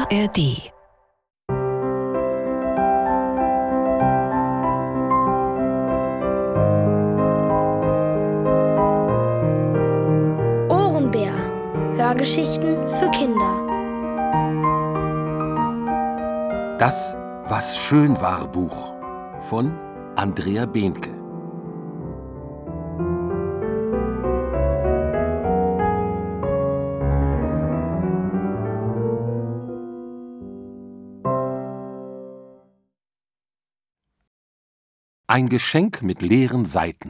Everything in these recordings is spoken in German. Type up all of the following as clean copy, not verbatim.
ARD. Ohrenbär. Hörgeschichten für Kinder. Das, was schön war Buch von Andrea Behnke. Ein Geschenk mit leeren Seiten.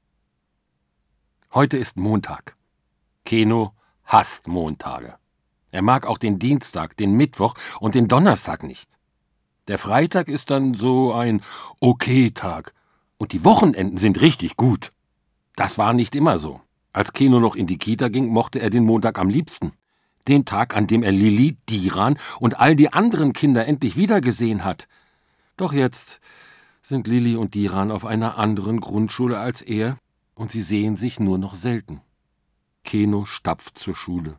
Heute ist Montag. Keno hasst Montage. Er mag auch den Dienstag, den Mittwoch und den Donnerstag nicht. Der Freitag ist dann so ein Okay-Tag. Und die Wochenenden sind richtig gut. Das war nicht immer so. Als Keno noch in die Kita ging, mochte er den Montag am liebsten. Den Tag, an dem er Lilli, Diran und all die anderen Kinder endlich wiedergesehen hat. Doch jetzt sind Lilli und Diran auf einer anderen Grundschule als er und sie sehen sich nur noch selten. Keno stapft zur Schule.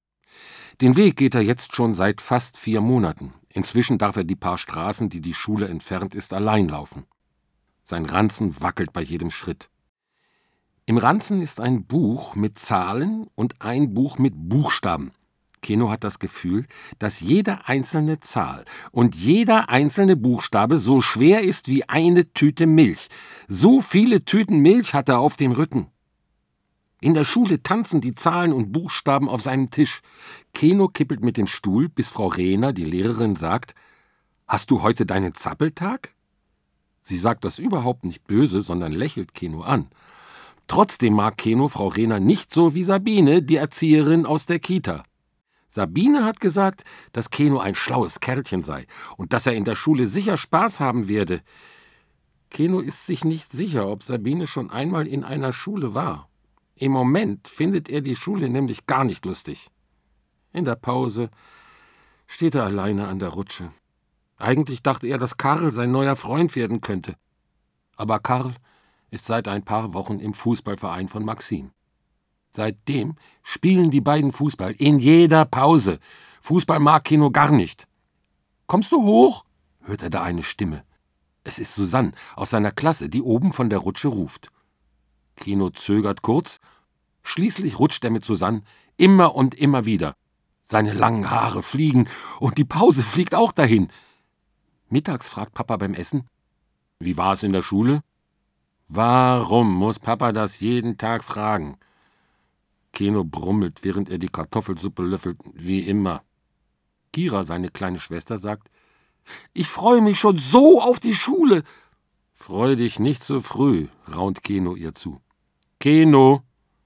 Den Weg geht er jetzt schon seit fast 4 Monaten. Inzwischen darf er die paar Straßen, die die Schule entfernt ist, allein laufen. Sein Ranzen wackelt bei jedem Schritt. Im Ranzen ist ein Buch mit Zahlen und ein Buch mit Buchstaben. Keno hat das Gefühl, dass jede einzelne Zahl und jeder einzelne Buchstabe so schwer ist wie eine Tüte Milch. So viele Tüten Milch hat er auf dem Rücken. In der Schule tanzen die Zahlen und Buchstaben auf seinem Tisch. Keno kippelt mit dem Stuhl, bis Frau Rehner, die Lehrerin, sagt: »Hast du heute deinen Zappeltag?« Sie sagt das überhaupt nicht böse, sondern lächelt Keno an. Trotzdem mag Keno Frau Rehner nicht so wie Sabine, die Erzieherin aus der Kita. Sabine hat gesagt, dass Keno ein schlaues Kerlchen sei und dass er in der Schule sicher Spaß haben werde. Keno ist sich nicht sicher, ob Sabine schon einmal in einer Schule war. Im Moment findet er die Schule nämlich gar nicht lustig. In der Pause steht er alleine an der Rutsche. Eigentlich dachte er, dass Karl sein neuer Freund werden könnte. Aber Karl ist seit ein paar Wochen im Fußballverein von Maxim. Seitdem spielen die beiden Fußball in jeder Pause. Fußball mag Keno gar nicht. »Kommst du hoch?« hört er da eine Stimme. Es ist Susanne aus seiner Klasse, die oben von der Rutsche ruft. Keno zögert kurz. Schließlich rutscht er mit Susanne immer und immer wieder. Seine langen Haare fliegen und die Pause fliegt auch dahin. Mittags fragt Papa beim Essen: »Wie war es in der Schule?« Warum muss Papa das jeden Tag fragen? Keno brummelt, während er die Kartoffelsuppe löffelt, wie immer. Kira, seine kleine Schwester, sagt: »Ich freue mich schon so auf die Schule.« »Freu dich nicht so früh«, raunt Keno ihr zu. »Keno!«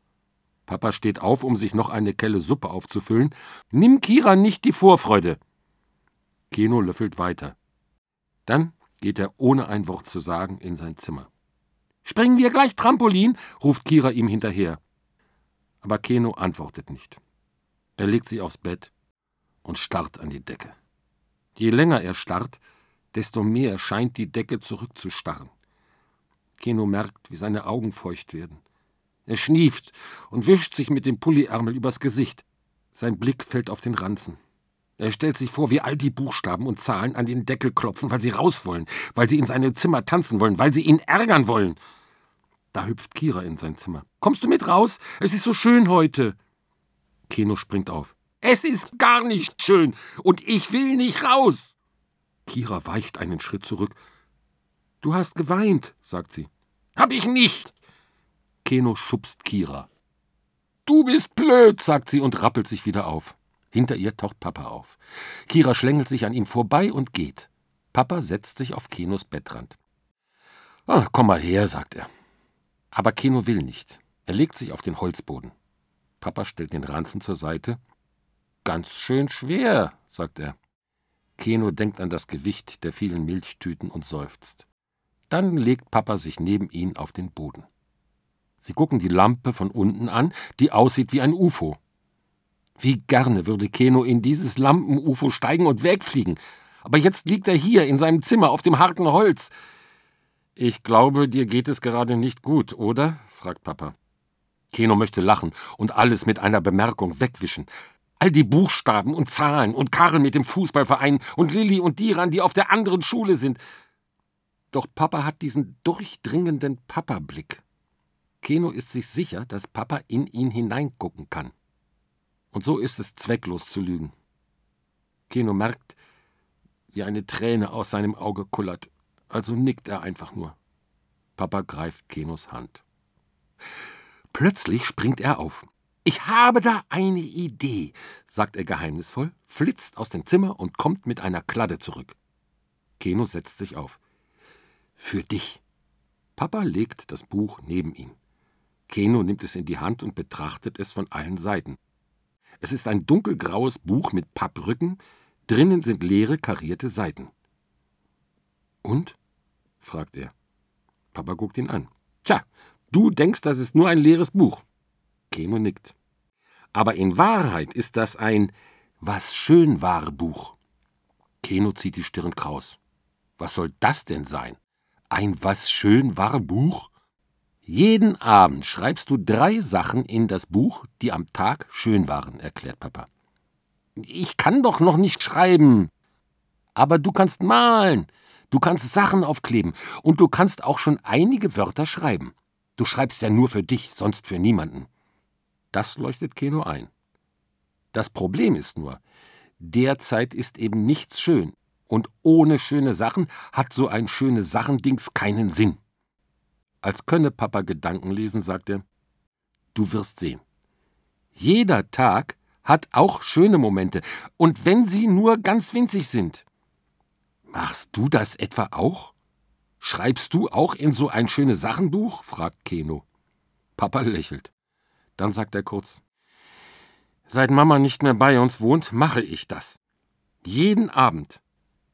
Papa steht auf, um sich noch eine Kelle Suppe aufzufüllen. »Nimm Kira nicht die Vorfreude.« Keno löffelt weiter. Dann geht er ohne ein Wort zu sagen in sein Zimmer. »Springen wir gleich Trampolin?« ruft Kira ihm hinterher. Aber Keno antwortet nicht. Er legt sich aufs Bett und starrt an die Decke. Je länger er starrt, desto mehr scheint die Decke zurückzustarren. Keno merkt, wie seine Augen feucht werden. Er schnieft und wischt sich mit dem Pulliärmel übers Gesicht. Sein Blick fällt auf den Ranzen. Er stellt sich vor, wie all die Buchstaben und Zahlen an den Deckel klopfen, weil sie raus wollen, weil sie in seinem Zimmer tanzen wollen, weil sie ihn ärgern wollen. Da hüpft Kira in sein Zimmer. »Kommst du mit raus? Es ist so schön heute.« Keno springt auf. »Es ist gar nicht schön und ich will nicht raus.« Kira weicht einen Schritt zurück. »Du hast geweint«, sagt sie. »Hab ich nicht.« Keno schubst Kira. »Du bist blöd«, sagt sie und rappelt sich wieder auf. Hinter ihr taucht Papa auf. Kira schlängelt sich an ihm vorbei und geht. Papa setzt sich auf Kenos Bettrand. »Komm mal her«, sagt er. Aber Keno will nicht. Er legt sich auf den Holzboden. Papa stellt den Ranzen zur Seite. »Ganz schön schwer«, sagt er. Keno denkt an das Gewicht der vielen Milchtüten und seufzt. Dann legt Papa sich neben ihn auf den Boden. Sie gucken die Lampe von unten an, die aussieht wie ein UFO. Wie gerne würde Keno in dieses Lampen-UFO steigen und wegfliegen. Aber jetzt liegt er hier in seinem Zimmer auf dem harten Holz. »Ich glaube, dir geht es gerade nicht gut, oder?« fragt Papa. Keno möchte lachen und alles mit einer Bemerkung wegwischen. All die Buchstaben und Zahlen und Karl mit dem Fußballverein und Lilli und Diran, die auf der anderen Schule sind. Doch Papa hat diesen durchdringenden Papa-Blick. Keno ist sich sicher, dass Papa in ihn hineingucken kann. Und so ist es zwecklos zu lügen. Keno merkt, wie eine Träne aus seinem Auge kullert. Also nickt er einfach nur. Papa greift Kenos Hand. Plötzlich springt er auf. »Ich habe da eine Idee«, sagt er geheimnisvoll, flitzt aus dem Zimmer und kommt mit einer Kladde zurück. Keno setzt sich auf. »Für dich.« Papa legt das Buch neben ihn. Keno nimmt es in die Hand und betrachtet es von allen Seiten. Es ist ein dunkelgraues Buch mit Papprücken, drinnen sind leere, karierte Seiten. »Und?« fragt er. Papa guckt ihn an. »Tja, du denkst, das ist nur ein leeres Buch.« Keno nickt. »Aber in Wahrheit ist das ein was schön war Buch.« Keno zieht die Stirn kraus. »Was soll das denn sein? Ein was schön war Buch?« »Jeden Abend schreibst du 3 Sachen in das Buch, die am Tag schön waren«, erklärt Papa. »Ich kann doch noch nicht schreiben.« »Aber du kannst malen, du kannst Sachen aufkleben und du kannst auch schon einige Wörter schreiben. Du schreibst ja nur für dich, sonst für niemanden.« Das leuchtet Keno ein. Das Problem ist nur, derzeit ist eben nichts schön. Und ohne schöne Sachen hat so ein schöne Sachendings keinen Sinn. Als könne Papa Gedanken lesen, sagt er, du wirst sehen. Jeder Tag hat auch schöne Momente, und wenn sie nur ganz winzig sind. Machst du das etwa auch? Schreibst du auch in so ein schönes Sachenbuch? Fragt Keno. Papa lächelt. Dann sagt er kurz, seit Mama nicht mehr bei uns wohnt, mache ich das. Jeden Abend.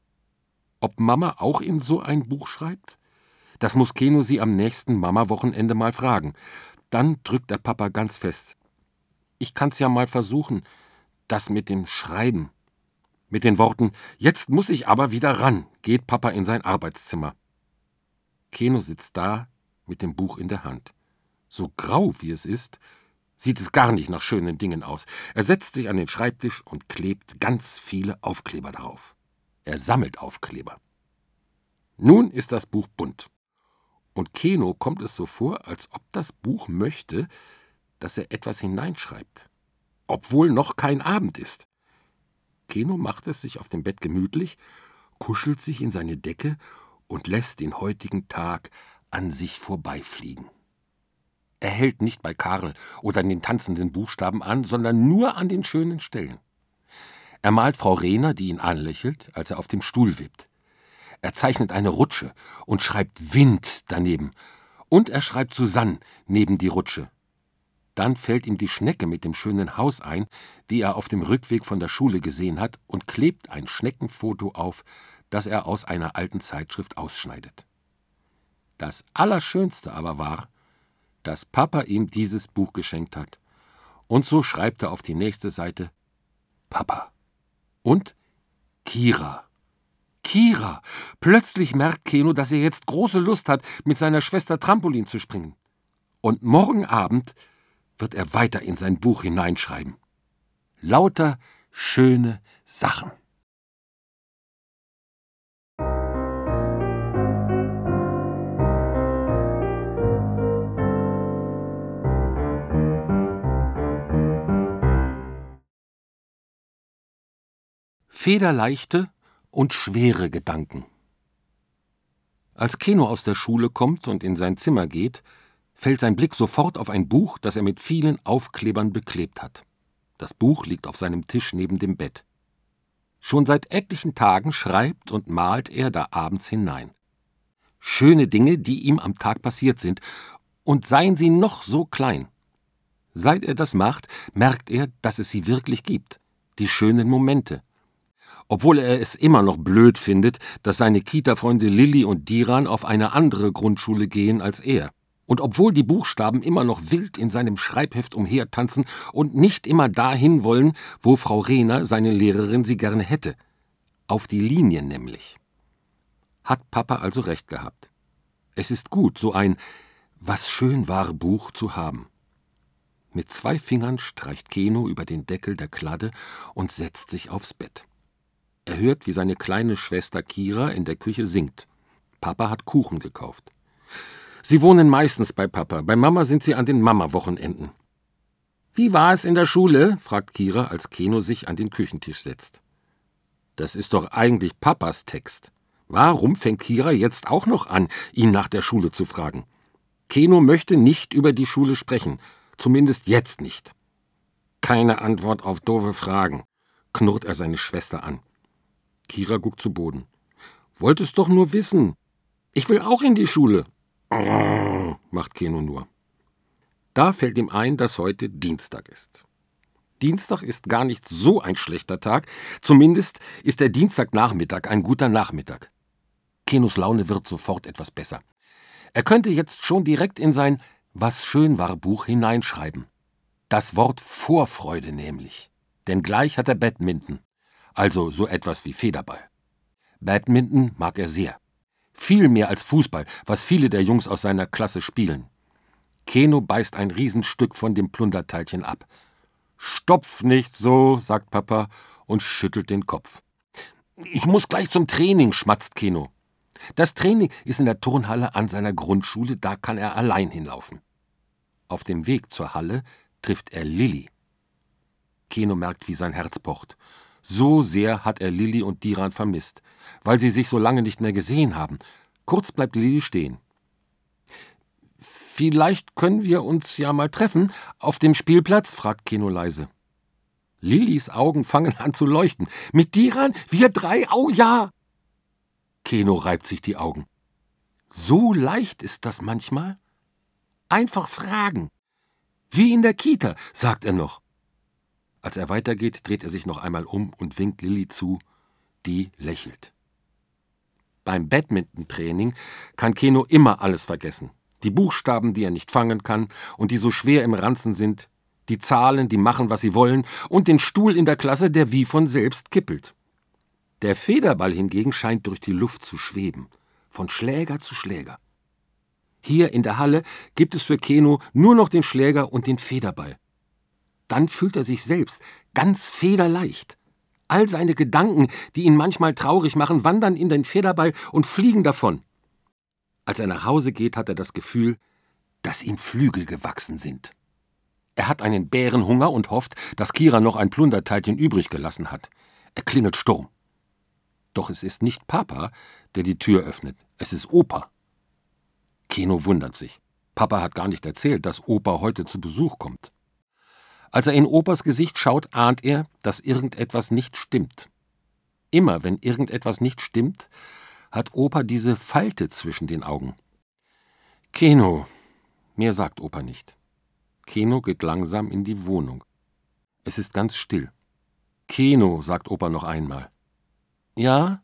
Ob Mama auch in so ein Buch schreibt? Das muss Keno sie am nächsten Mama-Wochenende mal fragen. Dann drückt der Papa ganz fest. Ich kann's ja mal versuchen, das mit dem Schreiben. Mit den Worten, jetzt muss ich aber wieder ran, geht Papa in sein Arbeitszimmer. Keno sitzt da mit dem Buch in der Hand. So grau wie es ist, sieht es gar nicht nach schönen Dingen aus. Er setzt sich an den Schreibtisch und klebt ganz viele Aufkleber darauf. Er sammelt Aufkleber. Nun ist das Buch bunt. Und Keno kommt es so vor, als ob das Buch möchte, dass er etwas hineinschreibt. Obwohl noch kein Abend ist. Keno macht es sich auf dem Bett gemütlich, kuschelt sich in seine Decke und lässt den heutigen Tag an sich vorbeifliegen. Er hält nicht bei Karl oder an den tanzenden Buchstaben an, sondern nur an den schönen Stellen. Er malt Frau Rehner, die ihn anlächelt, als er auf dem Stuhl wippt. Er zeichnet eine Rutsche und schreibt Wind daneben. Und er schreibt Susanne neben die Rutsche. Dann fällt ihm die Schnecke mit dem schönen Haus ein, die er auf dem Rückweg von der Schule gesehen hat, und klebt ein Schneckenfoto auf, das er aus einer alten Zeitschrift ausschneidet. Das Allerschönste aber war, dass Papa ihm dieses Buch geschenkt hat. Und so schreibt er auf die nächste Seite Papa. Und Kira. Kira! Plötzlich merkt Keno, dass er jetzt große Lust hat, mit seiner Schwester Trampolin zu springen. Und morgen Abend wird er weiter in sein Buch hineinschreiben. Lauter schöne Sachen. Federleichte und schwere Gedanken. Als Keno aus der Schule kommt und in sein Zimmer geht, fällt sein Blick sofort auf ein Buch, das er mit vielen Aufklebern beklebt hat. Das Buch liegt auf seinem Tisch neben dem Bett. Schon seit etlichen Tagen schreibt und malt er da abends hinein. Schöne Dinge, die ihm am Tag passiert sind, und seien sie noch so klein. Seit er das macht, merkt er, dass es sie wirklich gibt, die schönen Momente. Obwohl er es immer noch blöd findet, dass seine Kita-Freunde Lilli und Diran auf eine andere Grundschule gehen als er. Und obwohl die Buchstaben immer noch wild in seinem Schreibheft umhertanzen und nicht immer dahin wollen, wo Frau Rehner, seine Lehrerin, sie gerne hätte. Auf die Linie nämlich. Hat Papa also recht gehabt. Es ist gut, so ein was schön war Buch zu haben. Mit 2 Fingern streicht Keno über den Deckel der Kladde und setzt sich aufs Bett. Er hört, wie seine kleine Schwester Kira in der Küche singt. Papa hat Kuchen gekauft. Sie wohnen meistens bei Papa. Bei Mama sind sie an den Mama-Wochenenden. »Wie war es in der Schule?« fragt Kira, als Keno sich an den Küchentisch setzt. Das ist doch eigentlich Papas Text. Warum fängt Kira jetzt auch noch an, ihn nach der Schule zu fragen? Keno möchte nicht über die Schule sprechen, zumindest jetzt nicht. Keine Antwort auf doofe Fragen, knurrt er seine Schwester an. Kira guckt zu Boden. Wolltest doch nur wissen. Ich will auch in die Schule. Macht Keno nur. Da fällt ihm ein, dass heute Dienstag ist. Dienstag ist gar nicht so ein schlechter Tag, zumindest ist der Dienstagnachmittag ein guter Nachmittag. Kenos Laune wird sofort etwas besser. Er könnte jetzt schon direkt in sein »Was schön war« Buch hineinschreiben. Das Wort Vorfreude nämlich. Denn gleich hat er Badminton, also so etwas wie Federball. Badminton mag er sehr. Viel mehr als Fußball, was viele der Jungs aus seiner Klasse spielen. Keno beißt ein Riesenstück von dem Plunderteilchen ab. »Stopf nicht so«, sagt Papa und schüttelt den Kopf. »Ich muss gleich zum Training«, schmatzt Keno. Das Training ist in der Turnhalle an seiner Grundschule, da kann er allein hinlaufen. Auf dem Weg zur Halle trifft er Lilli. Keno merkt, wie sein Herz pocht. So sehr hat er Lilli und Diran vermisst, weil sie sich so lange nicht mehr gesehen haben. Kurz bleibt Lilli stehen. »Vielleicht können wir uns ja mal treffen, auf dem Spielplatz?« fragt Keno leise. Lillis Augen fangen an zu leuchten. »Mit Diran? Wir 3? Oh ja!« Keno reibt sich die Augen. So leicht ist das manchmal. Einfach fragen. Wie in der Kita, sagt er noch. Als er weitergeht, dreht er sich noch einmal um und winkt Lilli zu. Die lächelt. Beim Badminton-Training kann Keno immer alles vergessen. Die Buchstaben, die er nicht fangen kann und die so schwer im Ranzen sind, die Zahlen, die machen, was sie wollen, und den Stuhl in der Klasse, der wie von selbst kippelt. Der Federball hingegen scheint durch die Luft zu schweben, von Schläger zu Schläger. Hier in der Halle gibt es für Keno nur noch den Schläger und den Federball. Dann fühlt er sich selbst ganz federleicht. All seine Gedanken, die ihn manchmal traurig machen, wandern in den Federball und fliegen davon. Als er nach Hause geht, hat er das Gefühl, dass ihm Flügel gewachsen sind. Er hat einen Bärenhunger und hofft, dass Kira noch ein Plunderteilchen übrig gelassen hat. Er klingelt Sturm. Doch es ist nicht Papa, der die Tür öffnet. Es ist Opa. Keno wundert sich. Papa hat gar nicht erzählt, dass Opa heute zu Besuch kommt. Als er in Opas Gesicht schaut, ahnt er, dass irgendetwas nicht stimmt. Immer wenn irgendetwas nicht stimmt, hat Opa diese Falte zwischen den Augen. Keno, mehr sagt Opa nicht. Keno geht langsam in die Wohnung. Es ist ganz still. Keno, sagt Opa noch einmal. Ja?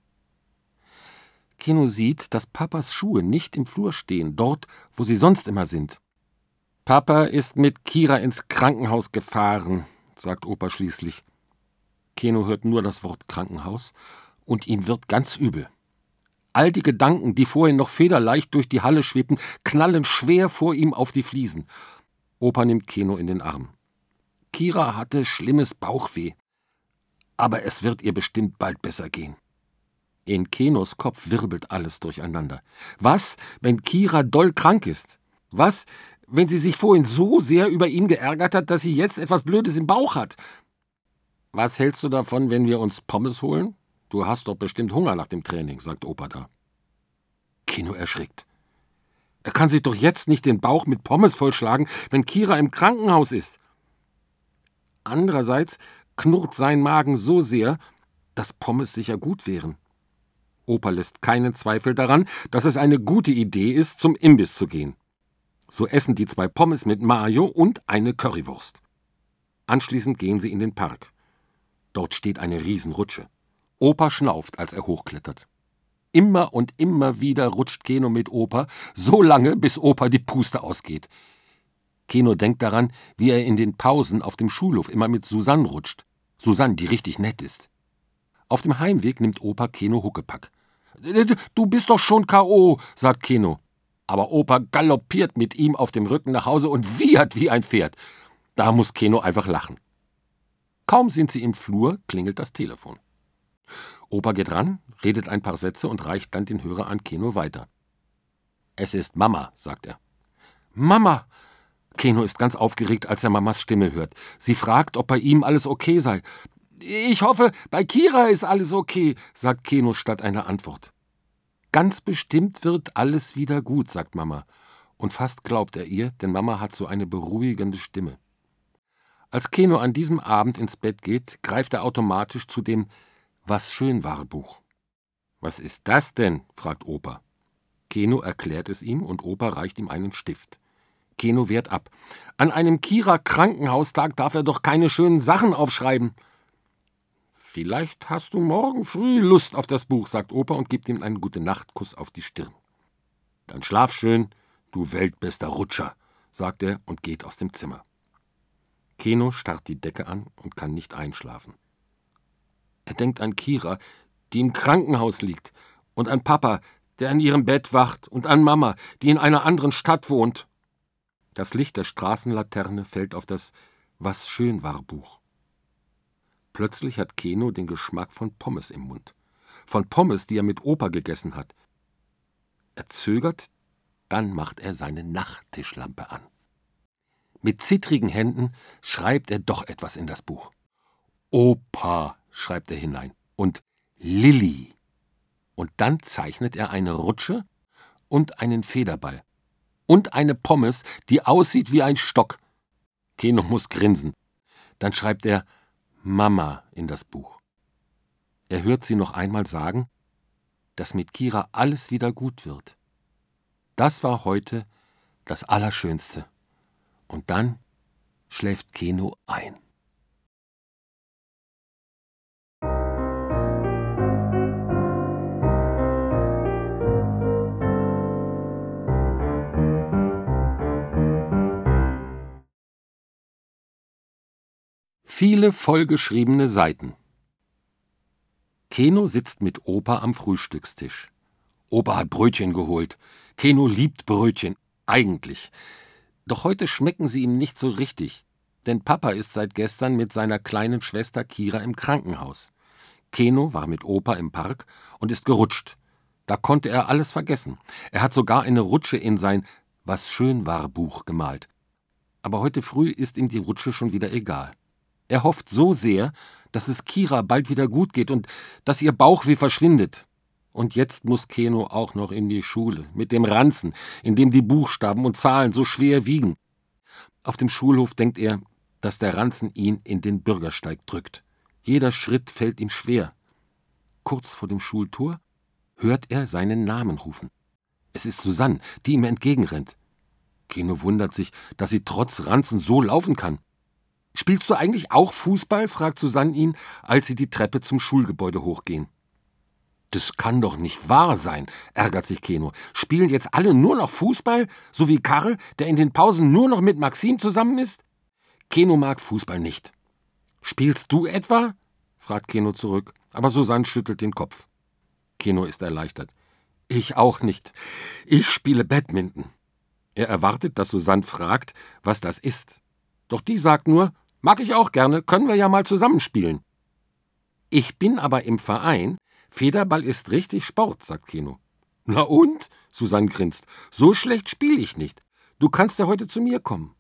Keno sieht, dass Papas Schuhe nicht im Flur stehen, dort, wo sie sonst immer sind. Papa ist mit Kira ins Krankenhaus gefahren, sagt Opa schließlich. Keno hört nur das Wort Krankenhaus und ihm wird ganz übel. All die Gedanken, die vorhin noch federleicht durch die Halle schwebten, knallen schwer vor ihm auf die Fliesen. Opa nimmt Keno in den Arm. Kira hatte schlimmes Bauchweh. Aber es wird ihr bestimmt bald besser gehen. In Kenos Kopf wirbelt alles durcheinander. Was, wenn Kira doll krank ist? Was, wenn sie sich vorhin so sehr über ihn geärgert hat, dass sie jetzt etwas Blödes im Bauch hat? Was hältst du davon, wenn wir uns Pommes holen? Du hast doch bestimmt Hunger nach dem Training, sagt Opa da. Keno erschrickt. Er kann sich doch jetzt nicht den Bauch mit Pommes vollschlagen, wenn Kira im Krankenhaus ist. Andererseits knurrt sein Magen so sehr, dass Pommes sicher gut wären. Opa lässt keinen Zweifel daran, dass es eine gute Idee ist, zum Imbiss zu gehen. So essen die 2 Pommes mit Mayo und eine Currywurst. Anschließend gehen sie in den Park. Dort steht eine Riesenrutsche. Opa schnauft, als er hochklettert. Immer und immer wieder rutscht Keno mit Opa, so lange, bis Opa die Puste ausgeht. Keno denkt daran, wie er in den Pausen auf dem Schulhof immer mit Susanne rutscht. Susanne, die richtig nett ist. Auf dem Heimweg nimmt Opa Keno Huckepack. »Du bist doch schon K.O., sagt Keno. Aber Opa galoppiert mit ihm auf dem Rücken nach Hause und wiehert wie ein Pferd. Da muss Keno einfach lachen. Kaum sind sie im Flur, klingelt das Telefon. Opa geht ran, redet ein paar Sätze und reicht dann den Hörer an Keno weiter. »Es ist Mama«, sagt er. »Mama!« Keno ist ganz aufgeregt, als er Mamas Stimme hört. Sie fragt, ob bei ihm alles okay sei. »Ich hoffe, bei Kira ist alles okay«, sagt Keno statt einer Antwort. »Ganz bestimmt wird alles wieder gut«, sagt Mama. Und fast glaubt er ihr, denn Mama hat so eine beruhigende Stimme. Als Keno an diesem Abend ins Bett geht, greift er automatisch zu dem »Was schön war« Buch. »Was ist das denn?«, fragt Opa. Keno erklärt es ihm und Opa reicht ihm einen Stift. Keno wehrt ab. »An einem Kira-Krankenhaustag darf er doch keine schönen Sachen aufschreiben.« »Vielleicht hast du morgen früh Lust auf das Buch«, sagt Opa und gibt ihm einen Gute-Nacht-Kuss auf die Stirn. »Dann schlaf schön, du weltbester Rutscher«, sagt er und geht aus dem Zimmer. Keno starrt die Decke an und kann nicht einschlafen. Er denkt an Kira, die im Krankenhaus liegt, und an Papa, der in ihrem Bett wacht, und an Mama, die in einer anderen Stadt wohnt. Das Licht der Straßenlaterne fällt auf das »Was schön war« Buch. Plötzlich hat Keno den Geschmack von Pommes im Mund. Von Pommes, die er mit Opa gegessen hat. Er zögert, dann macht er seine Nachttischlampe an. Mit zittrigen Händen schreibt er doch etwas in das Buch. »Opa«, schreibt er hinein, und »Lilli«. Und dann zeichnet er eine Rutsche und einen Federball. Und eine Pommes, die aussieht wie ein Stock. Keno muss grinsen. Dann schreibt er »Mama« in das Buch. Er hört sie noch einmal sagen, dass mit Kira alles wieder gut wird. Das war heute das Allerschönste. Und dann schläft Keno ein. Viele vollgeschriebene Seiten. Keno sitzt mit Opa am Frühstückstisch. Opa hat Brötchen geholt. Keno liebt Brötchen, eigentlich. Doch heute schmecken sie ihm nicht so richtig, denn Papa ist seit gestern mit seiner kleinen Schwester Kira im Krankenhaus. Keno war mit Opa im Park und ist gerutscht. Da konnte er alles vergessen. Er hat sogar eine Rutsche in sein »Was schön war« Buch gemalt. Aber heute früh ist ihm die Rutsche schon wieder egal. Er hofft so sehr, dass es Kira bald wieder gut geht und dass ihr Bauchweh verschwindet. Und jetzt muss Keno auch noch in die Schule, mit dem Ranzen, in dem die Buchstaben und Zahlen so schwer wiegen. Auf dem Schulhof denkt er, dass der Ranzen ihn in den Bürgersteig drückt. Jeder Schritt fällt ihm schwer. Kurz vor dem Schultor hört er seinen Namen rufen. Es ist Susanne, die ihm entgegenrennt. Keno wundert sich, dass sie trotz Ranzen so laufen kann. »Spielst du eigentlich auch Fußball?«, fragt Susanne ihn, als sie die Treppe zum Schulgebäude hochgehen. »Das kann doch nicht wahr sein«, ärgert sich Keno. »Spielen jetzt alle nur noch Fußball, so wie Karl, der in den Pausen nur noch mit Maxim zusammen ist?« Keno mag Fußball nicht. »Spielst du etwa?«, fragt Keno zurück, aber Susanne schüttelt den Kopf. Keno ist erleichtert. »Ich auch nicht. Ich spiele Badminton.« Er erwartet, dass Susanne fragt, was das ist. Doch die sagt nur, »Mag ich auch gerne, können wir ja mal zusammenspielen.« »Ich bin aber im Verein. Federball ist richtig Sport«, sagt Keno. »Na und?«, Susanne grinst. »So schlecht spiele ich nicht. Du kannst ja heute zu mir kommen.«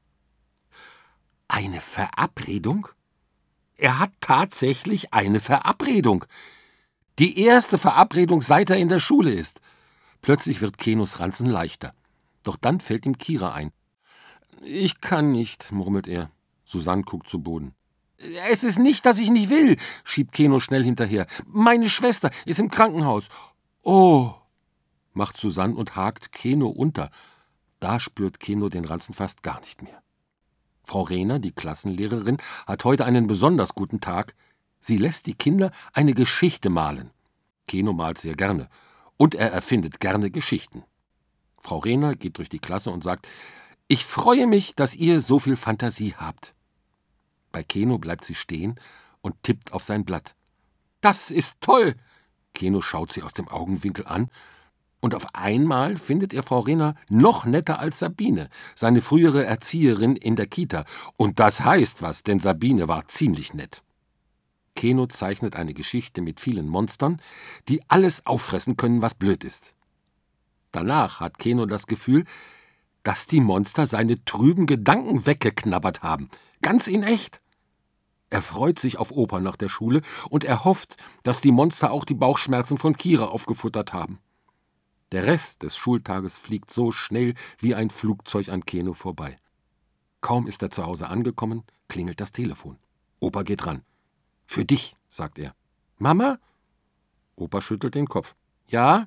Eine Verabredung? Er hat tatsächlich eine Verabredung. Die erste Verabredung, seit er in der Schule ist. Plötzlich wird Kenos Ranzen leichter. Doch dann fällt ihm Kira ein. »Ich kann nicht«, murmelt er. Susanne guckt zu Boden. »Es ist nicht, dass ich nicht will«, schiebt Keno schnell hinterher. »Meine Schwester ist im Krankenhaus.« »Oh«, macht Susanne und hakt Keno unter. Da spürt Keno den Ranzen fast gar nicht mehr. Frau Rehner, die Klassenlehrerin, hat heute einen besonders guten Tag. Sie lässt die Kinder eine Geschichte malen. Keno malt sehr gerne. Und er erfindet gerne Geschichten. Frau Rehner geht durch die Klasse und sagt, »Ich freue mich, dass ihr so viel Fantasie habt.« Bei Keno bleibt sie stehen und tippt auf sein Blatt. »Das ist toll!« Keno schaut sie aus dem Augenwinkel an. Und auf einmal findet er Frau Rehner noch netter als Sabine, seine frühere Erzieherin in der Kita. Und das heißt was, denn Sabine war ziemlich nett. Keno zeichnet eine Geschichte mit vielen Monstern, die alles auffressen können, was blöd ist. Danach hat Keno das Gefühl, dass die Monster seine trüben Gedanken weggeknabbert haben. Ganz in echt. Er freut sich auf Opa nach der Schule und er hofft, dass die Monster auch die Bauchschmerzen von Kira aufgefuttert haben. Der Rest des Schultages fliegt so schnell wie ein Flugzeug an Keno vorbei. Kaum ist er zu Hause angekommen, klingelt das Telefon. Opa geht ran. »Für dich«, sagt er. »Mama?« Opa schüttelt den Kopf. »Ja?«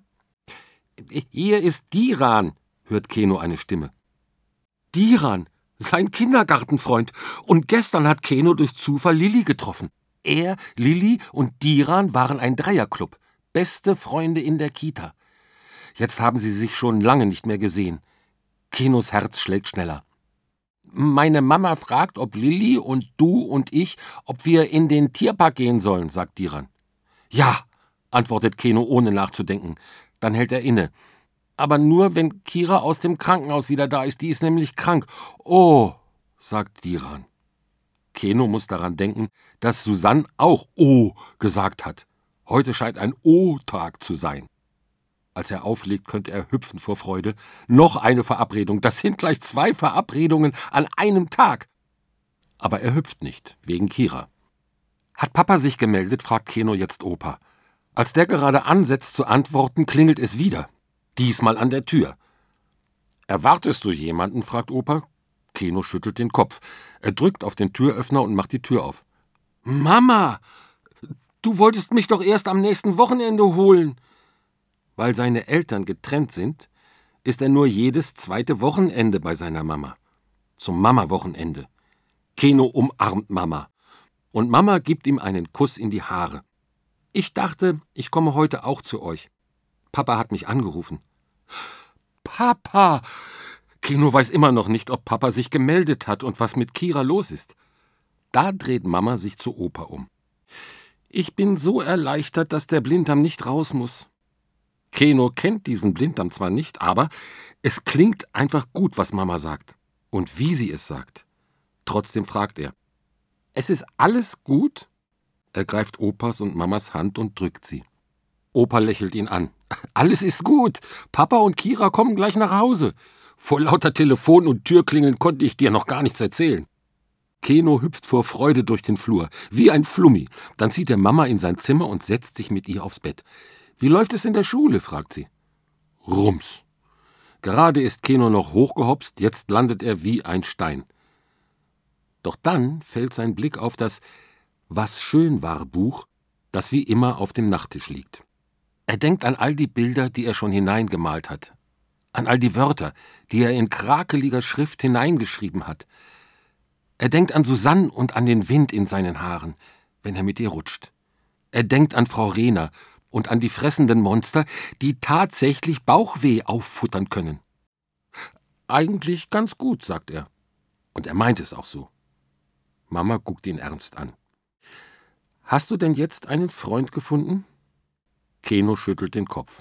»Hier ist Diran«, hört Keno eine Stimme. Diran, sein Kindergartenfreund. Und gestern hat Keno durch Zufall Lilli getroffen. Er, Lilli und Diran waren ein Dreierclub. Beste Freunde in der Kita. Jetzt haben sie sich schon lange nicht mehr gesehen. Kenos Herz schlägt schneller. »Meine Mama fragt, ob Lilli und du und ich, ob wir in den Tierpark gehen sollen«, sagt Diran. »Ja«, antwortet Keno ohne nachzudenken. Dann hält er inne. »Aber nur, wenn Kira aus dem Krankenhaus wieder da ist, die ist nämlich krank.« »Oh«, sagt Diran. Keno muss daran denken, dass Susanne auch »Oh« gesagt hat. Heute scheint ein O-Tag zu sein. Als er auflegt, könnte er hüpfen vor Freude. Noch eine Verabredung, das sind gleich 2 Verabredungen an einem Tag. Aber er hüpft nicht, wegen Kira. »Hat Papa sich gemeldet?«, fragt Keno jetzt Opa. Als der gerade ansetzt zu antworten, klingelt es wieder. Diesmal an der Tür. »Erwartest du jemanden?«, fragt Opa. Keno schüttelt den Kopf. Er drückt auf den Türöffner und macht die Tür auf. »Mama, du wolltest mich doch erst am nächsten Wochenende holen.« Weil seine Eltern getrennt sind, ist er nur jedes 2. Wochenende bei seiner Mama. Zum Mama-Wochenende. Keno umarmt Mama. Und Mama gibt ihm einen Kuss in die Haare. »Ich dachte, ich komme heute auch zu euch. Papa hat mich angerufen.« »Papa!« Keno weiß immer noch nicht, ob Papa sich gemeldet hat und was mit Kira los ist. Da dreht Mama sich zu Opa um. »Ich bin so erleichtert, dass der Blinddarm nicht raus muss.« Keno kennt diesen Blinddarm zwar nicht, aber es klingt einfach gut, was Mama sagt. Und wie sie es sagt. Trotzdem fragt er. »Es ist alles gut?« Er greift Opas und Mamas Hand und drückt sie. Opa lächelt ihn an. »Alles ist gut. Papa und Kira kommen gleich nach Hause. Vor lauter Telefon und Türklingeln konnte ich dir noch gar nichts erzählen.« Keno hüpft vor Freude durch den Flur, wie ein Flummi. Dann zieht er Mama in sein Zimmer und setzt sich mit ihr aufs Bett. »Wie läuft es in der Schule?«, fragt sie. Rums. Gerade ist Keno noch hochgehopst, jetzt landet er wie ein Stein. Doch dann fällt sein Blick auf das »Was schön war« Buch, das wie immer auf dem Nachttisch liegt. Er denkt an all die Bilder, die er schon hineingemalt hat, an all die Wörter, die er in krakeliger Schrift hineingeschrieben hat. Er denkt an Susanne und an den Wind in seinen Haaren, wenn er mit ihr rutscht. Er denkt an Frau Rehner und an die fressenden Monster, die tatsächlich Bauchweh auffuttern können. »Eigentlich ganz gut«, sagt er. Und er meint es auch so. Mama guckt ihn ernst an. »Hast du denn jetzt einen Freund gefunden?« Keno schüttelt den Kopf.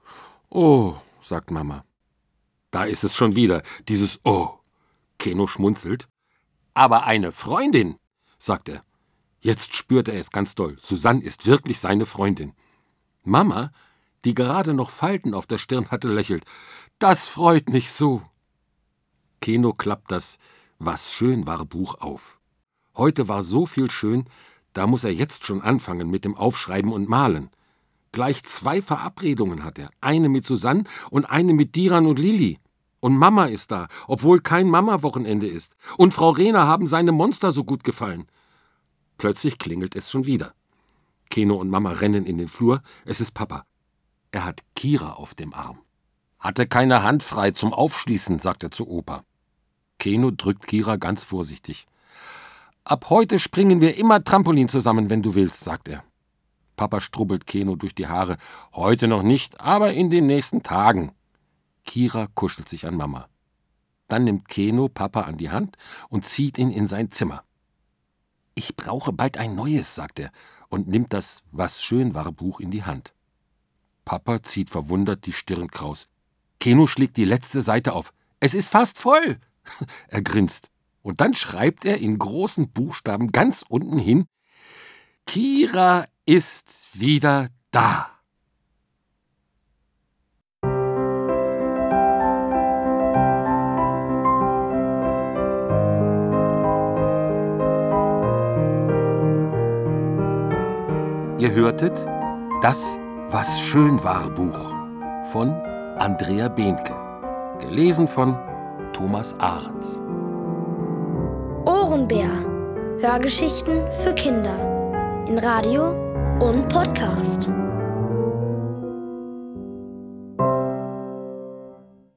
»Oh«, sagt Mama. Da ist es schon wieder, dieses »Oh«. Keno schmunzelt. »Aber eine Freundin«, sagt er. Jetzt spürt er es ganz doll. Susanne ist wirklich seine Freundin. Mama, die gerade noch Falten auf der Stirn hatte, lächelt. »Das freut mich so.« Keno klappt das »Was schön war« Buch auf. Heute war so viel schön, da muss er jetzt schon anfangen mit dem Aufschreiben und Malen. Gleich 2 Verabredungen hat er, eine mit Susanne und eine mit Diran und Lilli. Und Mama ist da, obwohl kein Mama-Wochenende ist. Und Frau Rehner haben seine Monster so gut gefallen. Plötzlich klingelt es schon wieder. Keno und Mama rennen in den Flur, es ist Papa. Er hat Kira auf dem Arm. »Hatte keine Hand frei zum Aufschließen«, sagt er zu Opa. Keno drückt Kira ganz vorsichtig. »Ab heute springen wir immer Trampolin zusammen, wenn du willst«, sagt er. Papa strubbelt Keno durch die Haare. »Heute noch nicht, aber in den nächsten Tagen.« Kira kuschelt sich an Mama. Dann nimmt Keno Papa an die Hand und zieht ihn in sein Zimmer. »Ich brauche bald ein neues«, sagt er und nimmt das »Was schön war« Buch in die Hand. Papa zieht verwundert die Stirn kraus. Keno schlägt die letzte Seite auf. »Es ist fast voll!« Er grinst. Und dann schreibt er in großen Buchstaben ganz unten hin: »Kira ist wieder da!« Ihr hörtet »Das, was schön war« Buch von Andrea Behnke, gelesen von Thomas Ahrens. Ohrenbär. Hörgeschichten für Kinder. In Radio und Podcast.